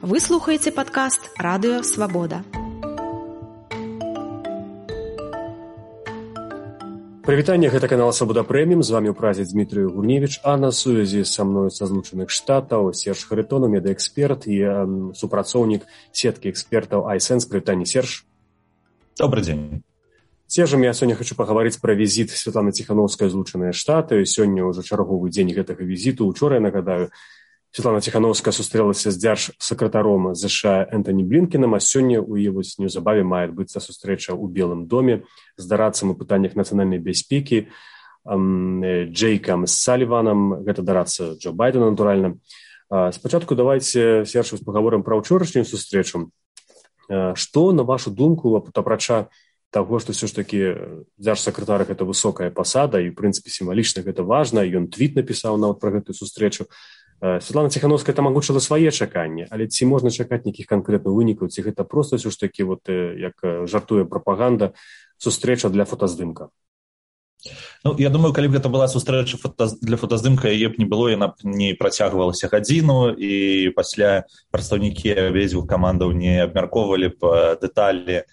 Вы слухаеце падкаст «Радыё Свабода». Прывітанне, гэта канал «Свабода Прэміум». З вами ў празе Дмітрий Гуневич, а на сувязі са мною са Злучаных Штатаў Серж Харитонов, медэксперт і супрацоўнік сеткі экспертаў iSense. Прывітанне, Серж. Добрый день. Сержам, я сёння хочу паговорыць пра візіт Святланы Ціхановскай ў Злучаныя Штаты. Сёння ўжо чарговы дзень гэтага візіту. Учора, я нагадаю, Святлана Ціхановская сустрэлася з дзяржсакратаром США Энтоні Блінкенам, а сёння ў яе неўзабаве мае адбыцца сустрэча ў Белым доме з дарадцам у пытаннях нацыянальнай бяспекі Джейкам Саліванам, гэта дарацца Джо Байдена, натуральна. Спачатку давайте, Серж, паговорым пра ўчорашнюю сустрэчу. Што, на вашу думку, апрача таго, што ўсё ж такі дзяржсакратар гэта высокая пасада, і, ў прынцыпе, сімвалічна гэта важна, ён твіт напісаў нават пра гэтую сустрэчу. Святлана Ціхановская там агучыла свае чаканні, але ці можна чакаць нейкіх канкрэтных вынікаў, ці гэта проста ўсё ж такі, як жартуе прапаганда, сустрэча для фотаздымка? Ну, я думаю, калі б гэта была сустрэча для фотаздымка, яе б не было, яна б не працягвалася гадзіну, і пасля прадстаўнікі абедзвюх камандаў не абмяркоўвалі б дэталі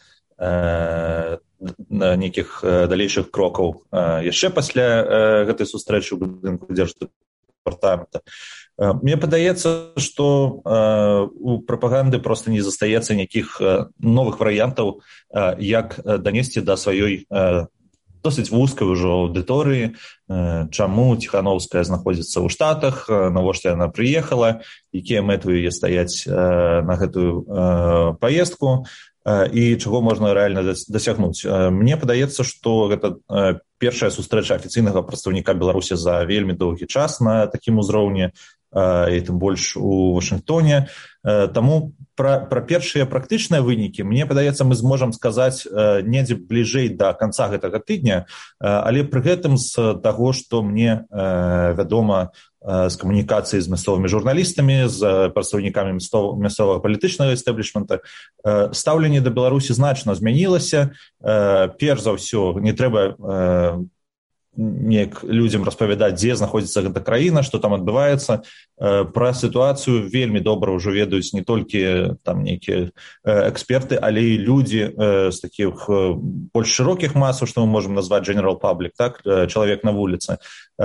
нейкіх далейшых крокаў яшчэ пасля гэтай сустрэчы ў будынку дзярждэпартамента. Мне падаецца, што у прапаганды проста не застаецца нейкіх новых варыянтаў, як данесці да сваёй досыць вузкай ужо аўдыторыі, чаму Ціхановская знаходзіцца ў Штатах, навошта яна прыехала, якія мэты ў яе стаяць на гэтую паездку і чаго можна рэальна дасягнуць. Мне падаецца, што гэта першая сустрэча афіцыйнага прадстаўніка Беларусі за вельмі доўгі час на такім узроўні, і тым больш у Вашынгтоне. Таму пра першыя практычныя вынікі, мне падаецца, мы зможам сказаць недзе бліжэй да канца гэтага тыдня, але пры гэтым з таго, што мне вядома з камунікацыі з мясцовымі журналістамі, з прадстаўнікамі мясцовага палітычнага эстаблішмента, стаўленне да Беларусі значна змянілася. Перш за ўсё, не трэба неяк людзям распавядаць, дзе знаходзіцца гэта краіна, што там адбываецца. Пра сітуацыю вельмі добра ўжо ведаюць не толькі там нейкія эксперты, але і людзі з такіх больш шырокіх масаў, што мы можам назваць general public, так, чалавек на вуліцы.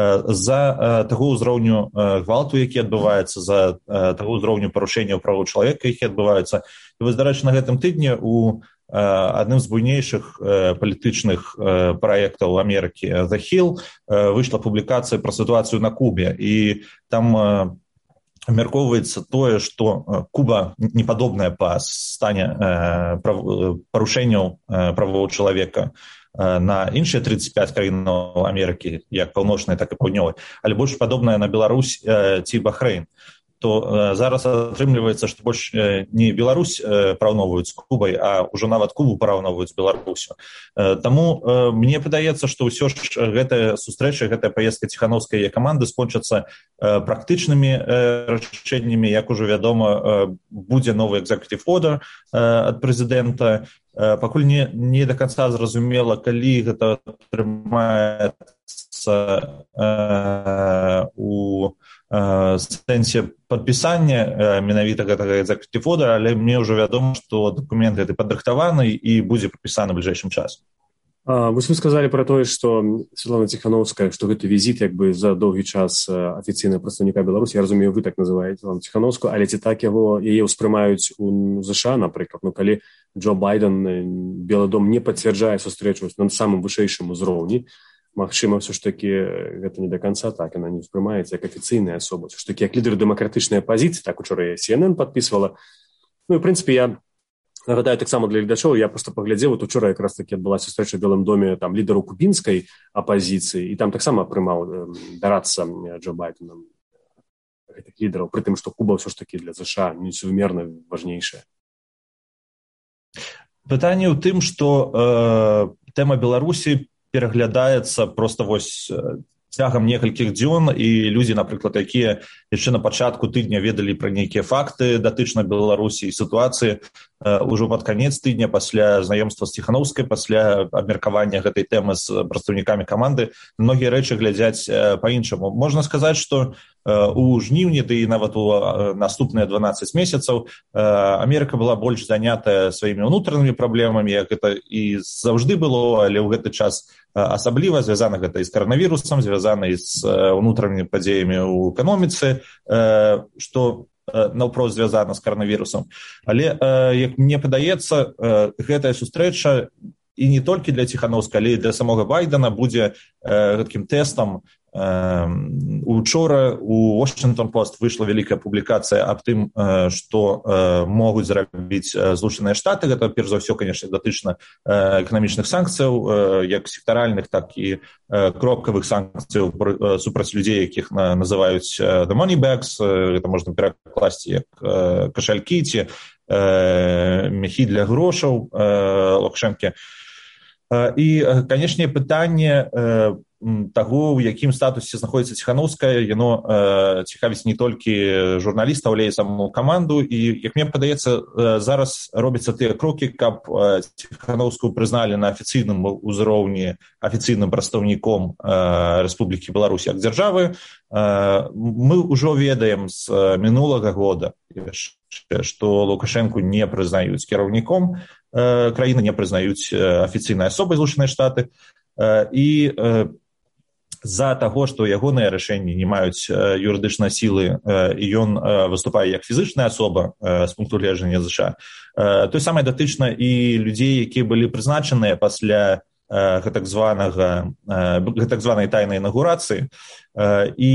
За таго ўзроўню гвалту, які адбываецца, за таго ўзроўню парушэнняў правоў чалавека, які адбываюцца. І вось, дарэчы, на гэтым тыдні у адным з буйнейшых палітычных праектаў Амерыкі The Hill выйшла публікацыя пра сітуацыю на Кубе, і там абмяркоўваецца тое, што Куба не падобная па стане парушэнняў правоў чалавека на іншыя 35 краінаў Амерыкі, як паўночнай, так і паўднёвай, але больш падобная на Беларусь ці Бахрэйн. То зараз атрымліваецца, што больш не Беларусь параўноўваюць з Кубай, а ўжо нават Кубу параўноўваюць з Беларусю. Таму мне падаецца, што ўсё ж гэтая сустрэча, гэтая паездка Ціхановскай і яе каманды скончацца практычнымі рашэннямі. Як ужо вядома, будзе новы executive order ад прэзідэнта. Пакуль не да канца зразумела, калі гэта атрымаецца у сэнсе падпісання менавіта гэтага executive order, але мне ўжо вядома, што дакумент гэты падрыхтаваны і будзе падпісаны бліжэйшым часам. Вось вы сказалі пра тое, што Святлана Ціхановская, што гэты візіт як бы за доўгі час афіцыйнага прадстаўніка Беларусі, я разумею, вы так называеце Святлану Ціхановскую, але ці так яе ўспрымаюць у ЗША, напрыклад, калі Джо Байден, Белы дом не пацвярджае сустрэчу на самым вышэйшым узроўні, магчыма, ўсё ж такі гэта не да канца так, яна не ўспрымаецца як афіцыйная асоба. Ўсё ж такі, як лідар дэмакратычнай апазіцыі, так учора CNN падпісвала. Ну, і, в прынцыпе, я нагадаю таксама для гледачоў, я проста паглядзеў, учора якраз такі адбылася сустрэча ў Белым доме там лідару кубінскай апазіцыі, і там таксама прымаў дарацца Джо Байденам гэтых лідараў, пры тым, што Куба ўсё ж такі для ЗША несумерна важнейшая. Пытанне ў тым, што тэма Беларусі пераглядаецца проста вось цягам некалькіх дзён, і людзі, напрыклад, якія яшчэ на пачатку тыдня ведалі пра нейкія факты датычна Беларусі і сітуацыі, ўжо пад канец тыдня пасля знаёмства з Ціхановскай, пасля абмеркавання гэтай тэмы з прадстаўнікамі каманды, многія рэчы глядзяць па-іншаму. Можна сказаць, што у жніўні, ды і нават у наступныя 12 месяцаў Амерыка была больш занятая сваімі ўнутранымі праблемамі, як гэта і заўжды было, але ў гэты час асабліва звязана гэта і з каранавірусам, звязана і з ўнутранымі падзеямі ў эканоміцы, што наўпрост звязана з каранавірусам. Але, як мне падаецца, гэтая сустрэча і не толькі для Ціханаўскага, але і для самога Байдена будзе такім тэстам. Учора у Washington Post выйшла вялікая публікацыя аб тым, што могуць зрабіць Злучаныя Штаты. Гэта, перш за ўсё, канешне, датычна эканамічных санкцыяў, як сектаральных, так і кропкавых санкцыяў супраць людзей, якіх называюць the money bags. Гэта можна перакласці як кашалькі ці мяхі для грошаў Лукашэнкі. І, канешне, пытанне таго, у якім статусе знаходзіцца Ціханаўская, яно цікавіць не толькі журналістаў, але і саму каманду. І, як мне падаецца, зараз робяцца тыя крокі, каб Ціханаўскую прызналі на афіцыйным узроўні афіцыйным прадстаўніком Рэспублікі Беларусь як дзяржавы. Мы ўжо ведаем з мінулага года, што Лукашэнку не прызнаюць кіраўніком краіны, не прызнаюць афіцыйнай асобай Злучаныя Штаты. І з-за таго, што ягоныя рашэнні не маюць юрыдычнай сілы, і ён выступае як фізычная асоба з пункту гледжання ЗША, той самае датычна і людзей, якія былі прызначаныя пасля гэтак званай тайнай інаўгурацыі. І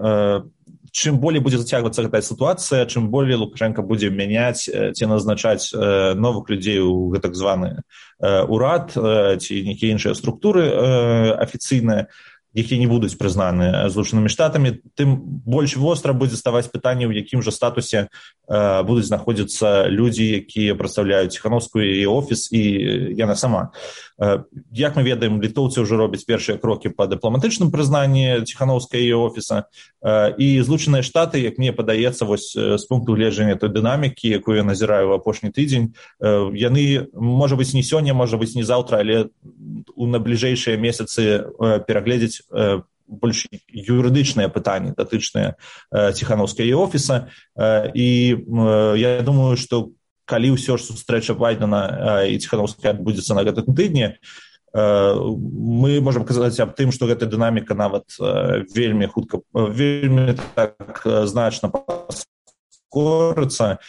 чым болей будзе зацягвацца гэтая сітуацыя, чым болей Лукашенко будзе мяняць ці назначаць новых людзей у гэтак званы урад ці нейкія іншыя структуры афіцыйныя, якія не будуць прызнаны Злучанымі Штатамі, тым больш востра будзе ставаць пытанне, ў якім жа статусе будуць знаходзіцца людзі, якія прадстаўляюць Ціханаўскую і офіс, і яна сама. Як мы ведаем, літоўцы ўжо робяць першыя крокі па дыпламатычным прызнанні Ціханаўскай і офіса, і Злучаныя Штаты, як мне падаецца, вось з пункту гледжання той дынамікі, якую я назіраю ў апошні тыдзень, яны, можа быць, не сёння, можа быць, не заўтра, але у набліжэйшыя месяцы перагледзець больш юрыдычныя пытанні, датычныя Ціханаўскай і офіса. І я думаю, што калі ўсё ж сустрэча Байдена і Ціханаўскай адбудзецца на гэтым тыдні, мы можам казаць аб тым, што гэта дынаміка нават вельмі хутка, вельмі так значна паскорыцца.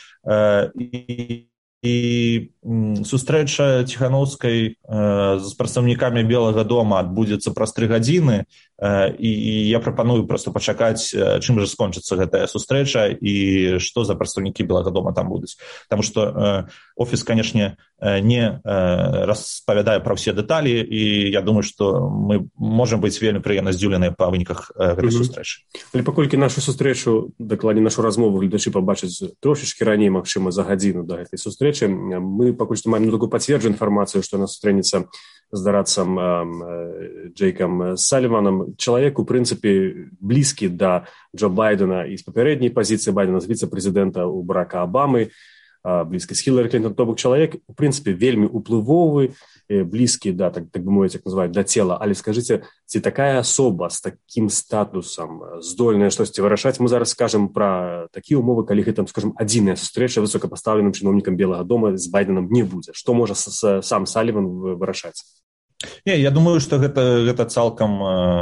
І сустрэча Ціханаўскай з прадстаўнікамі Белага дома адбудзецца праз 3 гадзіны, і я прапаную проста пачакаць, чым жа скончыцца гэтая сустрэча і што за прадстаўнікі Белага дома там будуць. Таму што офіс, канешне, не распавядае пра ўсе дэталі, і я думаю, што мы можам быць вельмі прыемна здзіўленыя па выніках гэтай сустрэчы. Але паколькі нашу сустрэчу, дакладней нашу размову гледачы пабачаць трошачкі раней, магчыма, за гадзіну да гэтай сустрэчы, мы пакуль што маем такую пацверджаную інфармацыю, што яна сустрэнецца з дарадцам Джейкам Саліванам, чалавек, у прынцыпе, блізкі да Джо Байдена і з папярэдняй пазіцыі Байдена, з віцэ-прэзідэнта у Барака Абамы, блізкі з Хілары Клінтон, то бок чалавек, у прынцыпе, вельмі уплывовы, блізкі, да, так бы мовіць, як называюць, да цела. Але скажыце, ці такая асоба з такім статусам здольная штосьці вырашаць? Мы зараз скажам пра такія ўмовы, калі гэта, скажам, адзіная сустрэча высокапастаўленым чыноўнікам Белага дома з Байденам не будзе. Што можа сам Саліван вырашаць? Не, я думаю, што гэта цалкам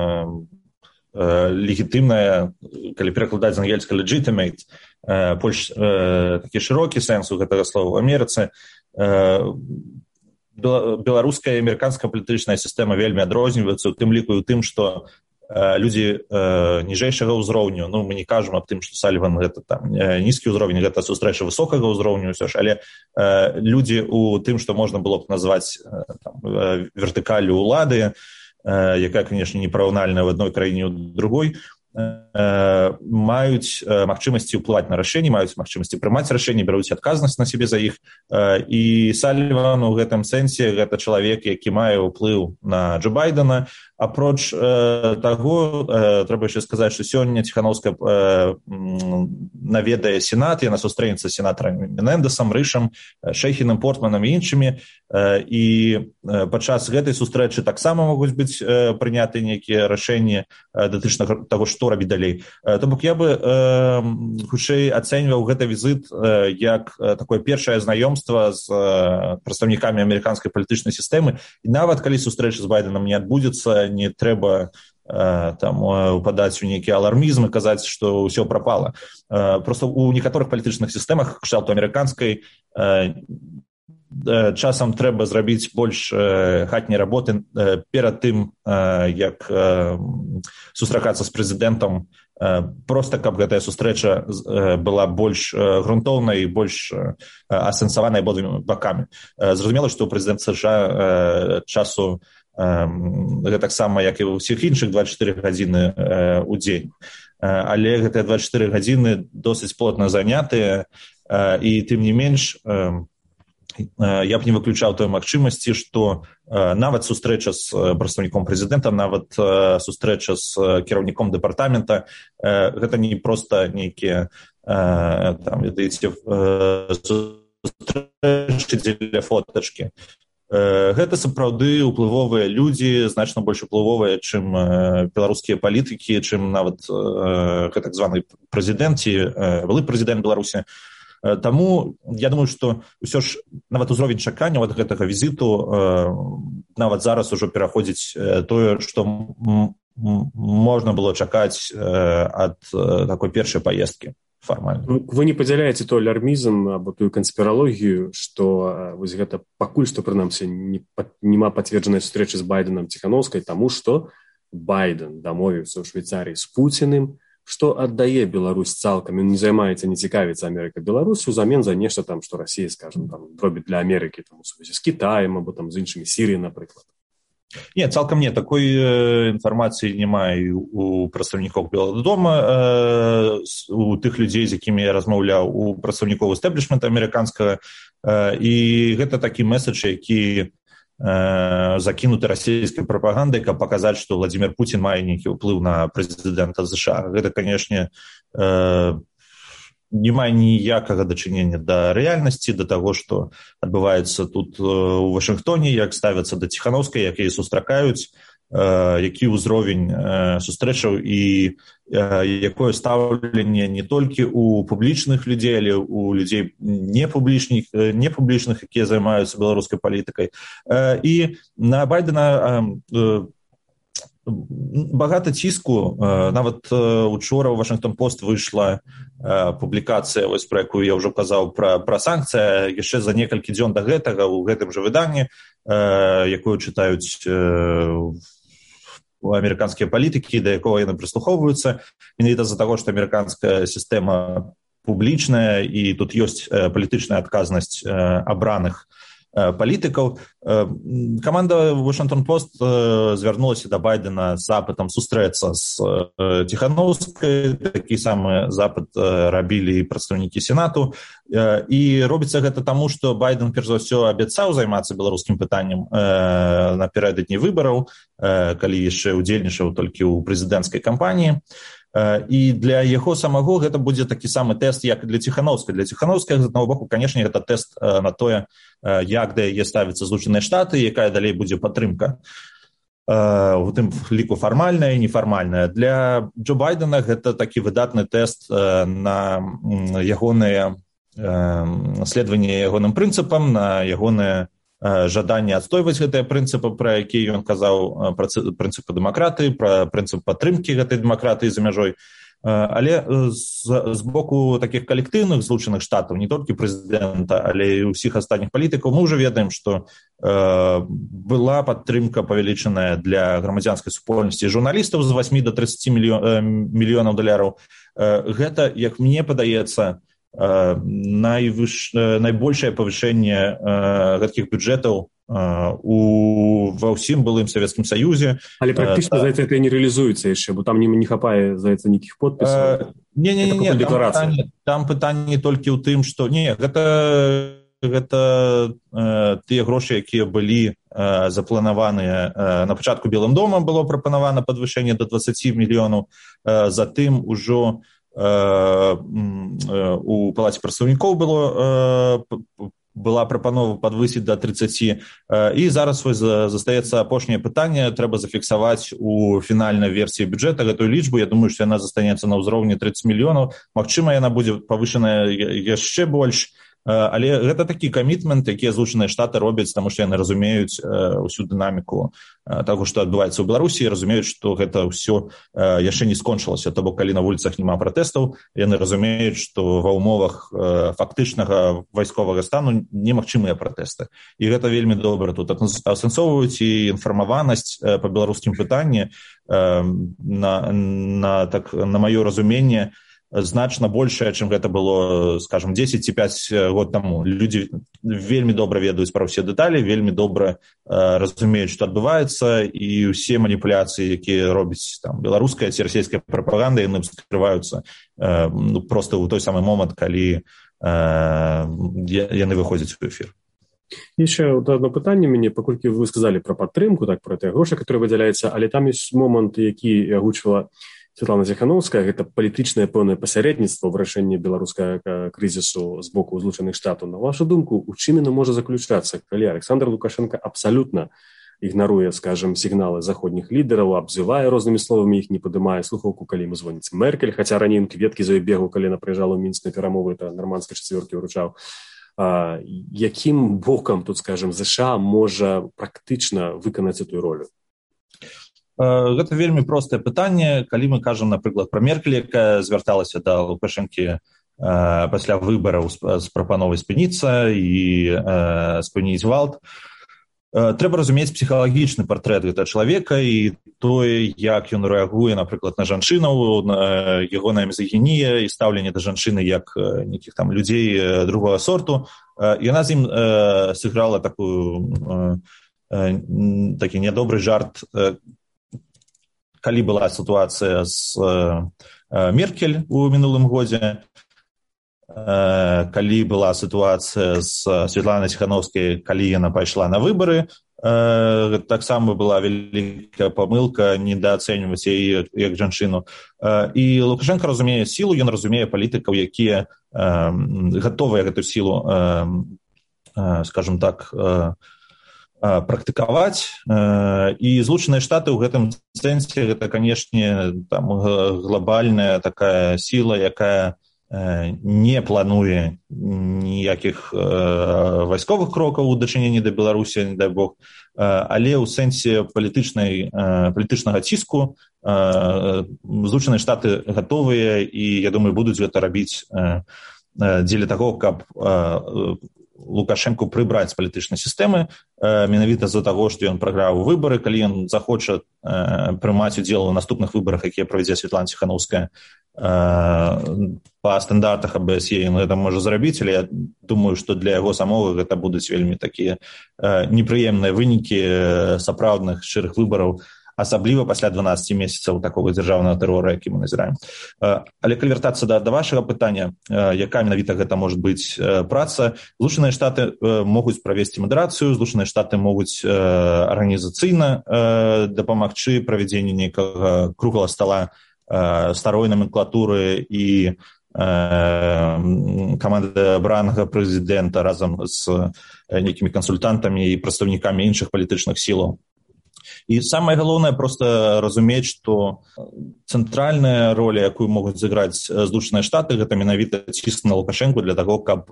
легітымная, калі перакладаць з ангельскага legitimate, больш такі шырокі сэнс у гэтага слова. В Амерыцы беларуская і амерыканская палітычная сістэма вельмі адрозніваюцца, у тым ліку і ў тым, што людзі ніжэйшага ўзроўню, ну, мы не кажам аб тым, што Саліван гэта там нізкі ўзровень, гэта сустрэча высокага ўзроўню ўсё ж, але людзі у тым, што можна было б назваць вертыкаллю ўлады, якая, канешне, непараўнальная в адной краіне ў другой, маюць магчымасці ўплываць на рашэнні, маюць магчымасці прымаць рашэнні, бяруць адказнасць на сябе за іх. І Саліван у гэтым сэнсе гэта чалавек, які мае ўплыў на Джо Байдена. Апроч таго, трэба яшчэ сказаць, што сёння Ціханаўская наведае Сенат, яна сустрэнецца з сенатарамі Менендесам, Рышам, Шэйхінам, Портманам і іншымі. І падчас гэтай сустрэчы таксама могуць быць прыняты нейкія рашэнні датычна таго, што што рабіць далей. То бок я бы хутчэй ацэньваў гэты візіт як такое першае знаёмства з прадстаўнікамі амерыканскай палітычнай сістэмы, і нават калі сустрэча з Байденам не адбудзецца, не трэба там упадаць у нейкі алармізм і казаць, што ўсё прапала. Просто у некаторых палітычных сістэмах кшталту амерыканскай часам трэба зрабіць больш хатняй работы перад тым, як сустракацца з прэзідэнтам, просто каб гэтая сустрэча была больш грунтоўнай і больш асэнсаванай абодвума бакамі. Зразумела, што прэзідэнт США часу гэтаксама, як і ў ўсіх іншых 24 гадзіны ў дзень. Але гэтыя 24 гадзіны досыць плотна занятыя, і тым не менш я б не выключаў той магчымасці, што нават сустрэча з прадстаўніком прэзідэнта, нават сустрэча з кіраўніком дэпартамента, гэта не проста нейкія там, ведаеце, сустрэчы дзеля фотачкі. Гэта сапраўды ўплывовыя людзі, значна больш уплывовыя, чым беларускія палітыкі, чым нават так званы прэзідэнт ці былы прэзідэнт Беларусі. Таму я думаю, што ўсё ж нават узровень чакання ад гэтага візіту нават зараз ужо пераходзіць тое, што можна было чакаць ад такой першай паездкі фармальна. Вы не падзяляеце той алярмізм або тую канспіралогію, што вось гэта пакуль што прынамсі няма пацверджанай сустрэчы з Байденам Ціханаўскай, таму што Байден дамовіўся ў Швейцарыі з Пуціним, што аддае Беларусь цалкам, ён не займаецца, не цікавіцца Амерыкай Беларусю ўзамен за нешта там, што Расія, скажам, там робіць для Амерыкі там у сувязі з Кітаем або там з іншымі, Сіріяй, напрыклад. Не, цалкам не, такой інфармацыі няма і у прадстаўнікоў Белага дома, у тых людзей, з якімі я размаўляў, у прадстаўнікоў эстаблішмента амерыканскага, і гэта такі меседж, які закінуты расійскай прапагандай, каб паказаць, што Владзімір Пуцін мае нейкі ўплыў на прэзідэнта США. Гэта, канешне, не мае ніякага дачынення да рэальнасці, да таго, што адбываецца тут у Вашынгтоне, як ставяцца да Ціханаўскай, як яе сустракаюць, які ўзровень сустрэчаў і якое стаўленне не толькі у публічных людзей, але у людзей непублічных, якія займаюцца беларускай палітыкай. І на Байдена багата ціску. Нават учора ў Вашынгтон-Пост выйшла публікацыя, вось пра якую я ўжо казаў, пра санкцыя, яшчэ за некалькі дзён да гэтага ў гэтым жа выданні, якую чытаюць амерыканскія палітыкі, да якога яны прыслухоўваюцца, менавіта з-за таго, што амерыканская сістэма публічная і тут ёсць палітычная адказнасць абраных палітыкаў. Каманда Вашынгтон-Пост звярнулася да Байдена з запытам сустрэцца з Ціханаўскай. Такі самы запыт рабілі прадстаўнікі Сенату. І робіцца гэта таму, што Байден, перш за ўсё, абяцаў займацца беларускім пытаннем напярэдадні выбараў, калі яшчэ ўдзельнічаў толькі ў прэзідэнцкай кампаніі. І для яго самого гэта будзе такі самы тэст, як і для Ціханаўскай. Для Ціханаўскай, з аднаго боку, канешне, гэта тэст на тое, як да яе ставяцца Злучаныя Штаты, якая далей будзе падтрымка. У тым ліку фармальная і нефармальная. Для Джо Байдена гэта такі выдатны тэст на ягонае следаванне ягоным прынцыпам, на ягонае жаданне адстойваць гэтыя прынцыпы, пра якія ён казаў, пра прынцыпы дэмакратыі, пра прынцып падтрымкі гэтай дэмакратыі за мяжой. Але з боку такіх калектыўных Злучаных Штатаў, не толькі прэзідэнта, але і ўсіх астатніх палітыкаў, мы ўжо ведаем, што была падтрымка павялічаная для грамадзянскай супольнасці журналістаў з 8 до 30 мільёнаў долараў. Гэта, як мне падаецца, найбольшае павышэнне гэткіх бюджэтаў ва ўсім былым Савецкім Саюзе. Але практычна, здаецца, гэта не рэалізуецца яшчэ, бо там не хапае, здаецца, нейкіх подпісаў. Не, там пытанне толькі ў тым, што не, гэта тыя грошы, якія былі запланаваныя на пачатку Белым домам, было прапанавана падвышэнне до 20 мільёнаў, затым ужо у палаце прадстаўнікоў была прапанова падвысіць да 30. І зараз застаецца апошняе пытанне, трэба зафіксаваць у фінальнай версіі бюджэта гэтую лічбу. Я думаю, што яна застанецца на ўзроўні 30 мільёнаў. Магчыма, яна будзе павышаная яшчэ больш. Але гэта такі камітмент, якія Злучаныя Штаты робяць, таму што яны разумеюць усю дынаміку таго, што адбываецца ў Беларусі, і разумеюць, што гэта ўсё яшчэ не скончылася. То бок, калі на вуліцах няма пратэстаў, яны разумеюць, што ва ўмовах фактычнага вайсковага стану немагчымыя пратэсты. І гэта вельмі добра тут асэнсоўваюць, і інфармаванасць па беларускім пытанні на маё разуменне значна большая, чым гэта было, скажем, 10 ці 5 год таму. Людзі вельмі добра ведаюць пра ўсе дэталі, вельмі добра разумеюць, што адбываецца, і ўсе маніпуляцыі, якія робіць там беларуская ці расійская прапаганда, яны скрываюцца проста ў той самы момант, калі яны выходзяць у эфір. Яшчэ одно пытанне мяне, паколькі вы сказалі пра падтрымку, так, пра тыя грошы, которые выдзяляюцца, але там ёсць момант, які агучвала Святлана Ціхановская, гэта палітычнае пэўнае пасярэдніцтва ў вырашэнні беларускага крызісу з боку Злучаных Штатаў. На вашу думку, у чым яно можа заключацца, калі Александр Лукашенко абсалютна ігнаруе, скажем, сігналы заходніх лідараў, абзывае рознымі словамі, іх не падымае слухаўку, калі ему звоніць Меркель, хаця раней кветкі за ёй бегаў, калі яна прыязджала ў Мінск на перамовы, это нармандскай чацвёркі ўручаў. Якім бокам тут, скажем, ЗША можа практычна выканаць эту ролю? Гэта вельмі простае пытанне. Калі мы кажам, напрыклад, пра Меркель, якая звярталася да Лукашэнкі пасля выбараў з прапановай спыніцца і спыніць гвалт, трэба разумець псіхалагічны партрэт гэтага чалавека і тое, як ён рэагуе, напрыклад, на жанчынаў, ягоная мізагінія і стаўленне да жанчыны як нейкіх там людзей другога сорту. Яна з ім сыграла такі нядобры жарт, калі была сітуацыя з Меркель у мінулым годзе, калі была сітуацыя з Святланай Ціхановскай, калі яна пайшла на выбары, таксама была вялікая памылка недаацэньваць яе як жанчыну. І Лукашенко разумее сілу, ён разумее палітыкаў, якія гатовыя гэту сілу, скажем так, практыкаваць. І Злучаныя Штаты ў гэтым сэнсе гэта, канешне, глобальная такая сіла, якая не плануе ніякіх вайсковых крокаў у дачыненні да Беларусі, не дай Бог, але ў сэнсе палітычнага ціску Злучаныя Штаты гатовыя і, я думаю, будуць гэта рабіць дзеля таго, каб Лукашенку прыбраць з палітычнай сістэмы, менавіта з-за таго, што ён прайграў выбары. Калі ён захоча прымаць удзел у наступных выбарах, якія правядзе Святлана Ціхановская, па стандартах АБСЕ ён гэта можа зрабіць, але я думаю, што для яго самога гэта будуць вельмі такія непрыемныя вынікі сапраўдных шчырых выбараў, асабліва пасля 12 месяцаў такога дзяржаўнага тэрора, які мы назіраем. Але калі вяртацца да вашага пытання, якая менавіта гэта можа быць праца, Злучаныя Штаты могуць правесці мадэрацыю, Злучаныя Штаты могуць арганізацыйна дапамагчы правядзенню нейкага круглага стала старой номенклатуры і каманды абранага прэзідэнта разам з нейкімі кансультантамі і прадстаўнікамі іншых палітычных сілаў. І самае галоўнае проста разумець, што цэнтральная роля, якую могуць зыграць Злучаныя Штаты, гэта менавіта ціск на Лукашэнку для таго, каб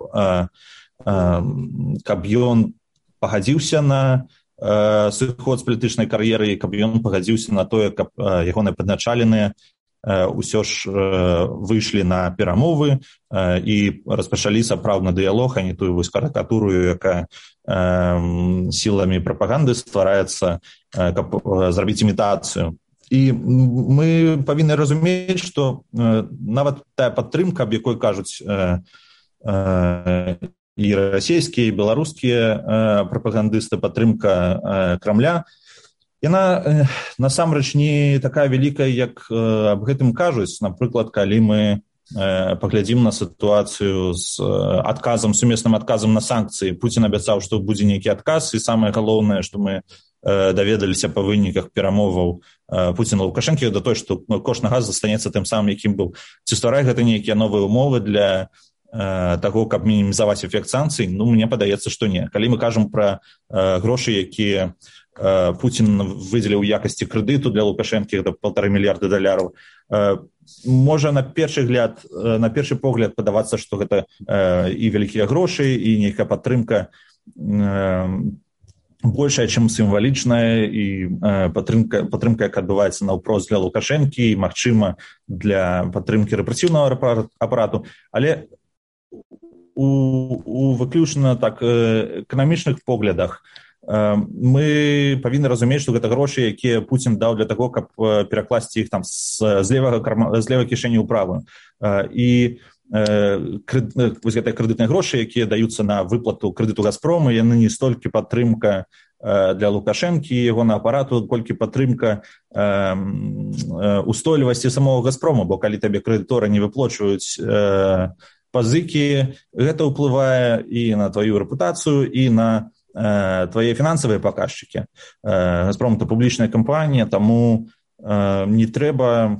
ён пагадзіўся на сыход з палітычнай кар'еры, каб ён пагадзіўся на тое, каб ягоныя падначаленыя ўсё ж выйшлі на перамовы і распачалі сапраўдны дыялог, а не тую карыкатуру, якая сіламі прапаганды ствараецца, каб зрабіць імітацыю. І мы павінны разумець, што нават тая падтрымка, аб якой кажуць і расійскія, і беларускія прапагандысты, падтрымка Крамля, яна насамрэч не такая вялікая, як аб гэтым кажуць. Напрыклад, калі мы паглядзім на сітуацыю з сумесным адказам на санкцыі. Пуцін абяцаў, што будзе нейкі адказ, і самае галоўнае, што мы даведаліся па выніках перамоваў Пуціна Лукашэнкі, да той, што кошт на газ застанецца тым самым, якім быў. Ці стварае гэта нейкія новыя умовы для таго, каб мінімізаваць эфект санкцый, мне падаецца, што не. Калі мы кажам пра грошы, якія Путін выдзеліў у якасці крэдыту для Лукашэнкі, гэта $1,5 мільярда, можа на першы погляд падавацца, што гэта і вялікія грошы, і нейкая падтрымка большая, чым сімвалічная, і падтрымка, як адбываецца наўпрост для Лукашэнкі, і, магчыма, для падтрымкі рэпрэсіўнага апарату. Але у выключна так эканамічных поглядах мы павінны разумець, што гэта грошы, якія Пуцін даў для таго, каб перакласці іх там з левай кішэні ў правую. І вось гэтыя крэдытныя грошы, якія даюцца на выплату крэдыту «Газпрому», яны не столькі падтрымка для Лукашэнкі і ягонага апарату, колькі падтрымка устойлівасці самого «Газпрому», бо калі табе крэдыторы не выплачваюць пазыкі, гэта ўплывае і на тваю рэпутацыю, і на твае фінансавыя паказчыкі. «Газпром» — это публічная кампанія, таму не трэба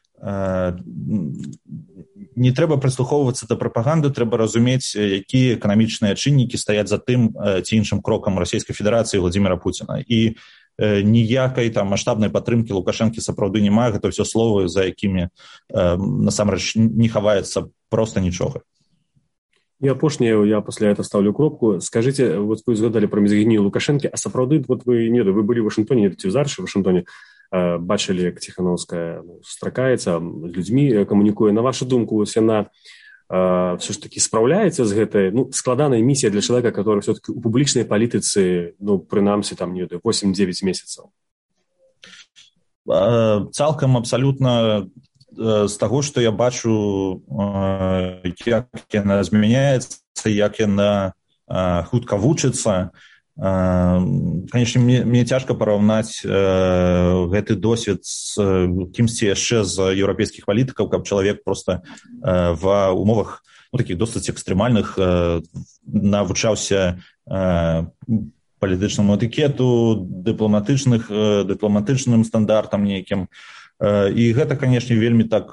прыслухоўвацца да прапаганды, трэба разумець, якія эканамічныя чыннікі стаяць за тым ці іншым крокам Расійскай Федэрацыі Владзіміра Пуціна. І ніякай там маштабнай падтрымкі Лукашэнкі сапраўды няма, гэта ўсё словы, за якімі насамрэч не хаваецца проста нічога. И апошняе, я пасля этого ставлю кропку. Скажите, вот вы згадали про мізагінію Лукашэнкі, а сапраўды, вот вы былі ў Вашынгтоне, ці зараз ў Вашынгтоне, бачылі, як Ціханаўская сустракаецца, з людзьмі камунікуе. На вашу думку, вось яна все ж таки спраўляецца з гэтай складанай місіяй для чалавека, который все-таки у публічнай палітыцы, прынамсі, там, 8-9 месяцаў? Цалкам абсалютна. З таго, што я бачу, як яна змяняецца, як яна хутка вучыцца. Канешне, мне цяжка параўнаць гэты досвед з кімсьці яшчэ з еўрапейскіх палітыкаў, каб чалавек проста ва умовах такіх досыць экстрэмальных навучаўся палітычнаму этыкету, дыпламатычным стандартам нейкім. І гэта, канешне, вельмі так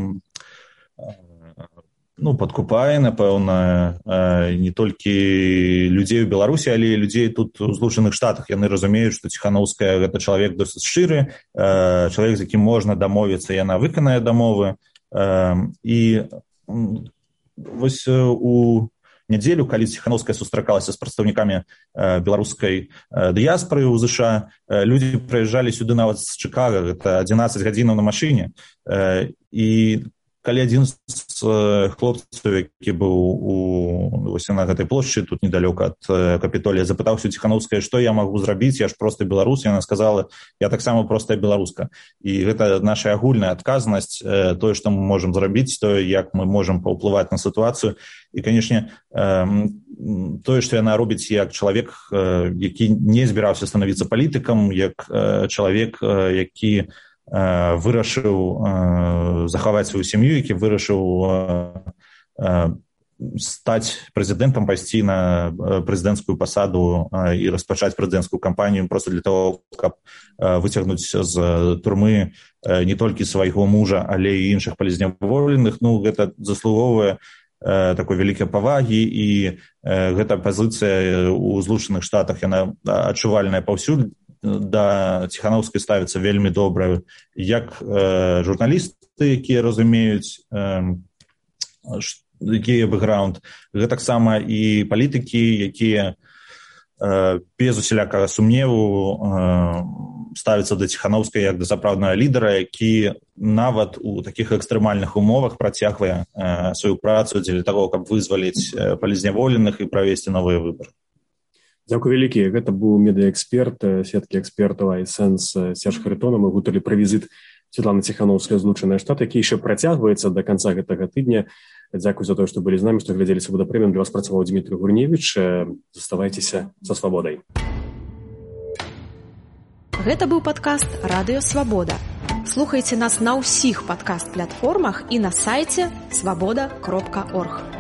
падкупае, напэўна, не толькі людзей у Беларусі, але і людзей тут у Злучаных Штатах. Яны разумеюць, што Ціханаўская — гэта чалавек досыць шчыры, чалавек, з якім можна дамовіцца, яна выканае дамовы. І вось у нядзелю, калі Ціханаўская сустракалася з прадстаўнікамі беларускай дыяспары ў ЗША, людзі прыязджалі сюды нават з Чыкага, гэта 11 гадзінаў на машыне. І калі адзін з хлопцаў, які быў на гэтай плошчы, тут недалёка ад Капітолія, запытаўся Ціханаўская, што я магу зрабіць, я ж проста беларус. Яна сказала, я таксама простая беларуска. І гэта наша агульная адказнасць, тое, што мы можам зрабіць, тое, як мы можам паўплываць на сітуацыю. І, канешне, тое, што яна робіць як чалавек, які не збіраўся станавіцца палітыкам, як чалавек, які вырашыў захаваць сваю сям'ю, які вырашыў стаць прэзідэнтам, пайсці на прэзідэнцкую пасаду і распачаць прэзідэнцкую кампанію проста для того, каб выцягнуць з турмы не толькі свайго мужа, але і іншых палізняволеных. Гэта заслугоўвае такой вялікай павагі, і гэта пазіцыя ў Злучаных Штатах, яна адчувальная паўсюль. Да Ціханаўскай ставіцца вельмі добра як журналісты, якія разумеюць, які бэкграунд, гэтаксама і палітыкі, якія без усялякага сумневу ставіцца да Ціханаўскай як да сапраўднага лідара, які нават у такіх экстрэмальных умовах працягвае сваю працу дзеля таго, каб вызваліць палізняволеных і правесці новыя выбары. Дзякуй вялікі. Гэта быў медыаэксперт сеткі экспертаў iSense Серж Харитонов. Мы гутарылі пра візіт Святланы Ціханаўскай ў Злучаныя Штаты, які яшчэ працягваецца да канца гэтага тыдня. Дзякуй за тое, што былі з намі, што глядзелі «Свабода Прэміум». Для вас працаваў Дмітрий Гурневіч. Заставайцеся са свабодай. Гэта быў падкаст «Радыё Свабода». Слухайце нас на ўсіх падкаст-платформах і на сайце swaboda.org.